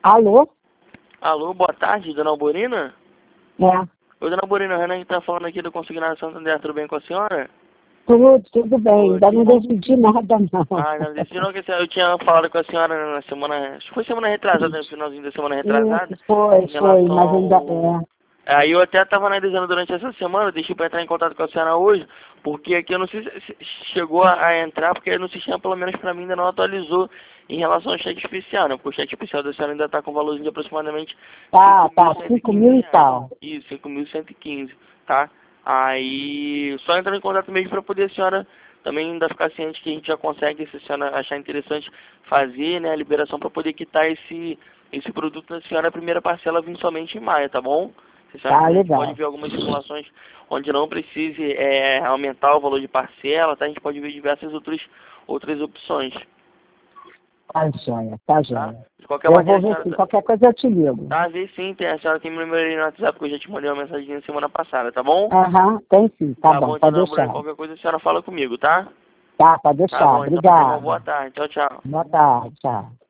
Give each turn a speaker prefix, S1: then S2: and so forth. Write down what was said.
S1: Alô?
S2: Alô, boa tarde, dona Alborina?
S1: É.
S2: Oi, dona Alborina, Renan que tá falando aqui do Consignado Santander, tudo bem com a senhora?
S1: Tudo bem.
S2: Oi,
S1: Ainda
S2: que
S1: não
S2: bom.
S1: decidi nada, não.
S2: Ah, não decidi não, que eu tinha falado com a senhora na semana, acho que foi semana retrasada, no finalzinho da semana retrasada,
S1: Isso, foi,
S2: em
S1: foi,
S2: relação
S1: mas ainda
S2: ao... Aí eu até estava analisando durante essa semana, deixei para entrar em contato com a senhora hoje, porque aqui eu não sei se chegou a entrar, porque no sistema, pelo menos para mim, ainda não atualizou em relação ao cheque especial, né? Porque o cheque especial da senhora ainda está com um valorzinho de aproximadamente
S1: tá, 5 mil e
S2: R$ 5.115.
S1: tal.
S2: Isso, 5.115, tá? Aí, só entrando em contato mesmo para poder a senhora também ainda ficar ciente que a gente já consegue, se a senhora achar interessante, fazer, né, a liberação para poder quitar esse produto da senhora, a primeira parcela vindo somente em maio, tá bom? Se a senhora
S1: Tá,
S2: quiser, a gente pode
S1: legal.
S2: ver algumas simulações onde não precise aumentar o valor de parcela, tá? A gente pode ver diversas outras opções,
S1: Tá joia, tá
S2: tá?
S1: joia.
S2: De qualquer
S1: Eu vou
S2: maneira, a
S1: ver
S2: senhora
S1: sim, qualquer coisa eu te ligo.
S2: tá, vê sim, a senhora tem meu número aí no WhatsApp, que eu já te mandei uma mensagem semana passada, tá bom?
S1: Aham, tem sim, tá
S2: Tá
S1: bom,
S2: bom, então,
S1: pode
S2: dona Bruna,
S1: deixar.
S2: qualquer coisa a senhora fala comigo, tá?
S1: Tá, pode
S2: Tá
S1: deixar.
S2: bom, então tenha uma
S1: Obrigada.
S2: boa tarde. Tchau, tchau.
S1: Boa tarde, tchau.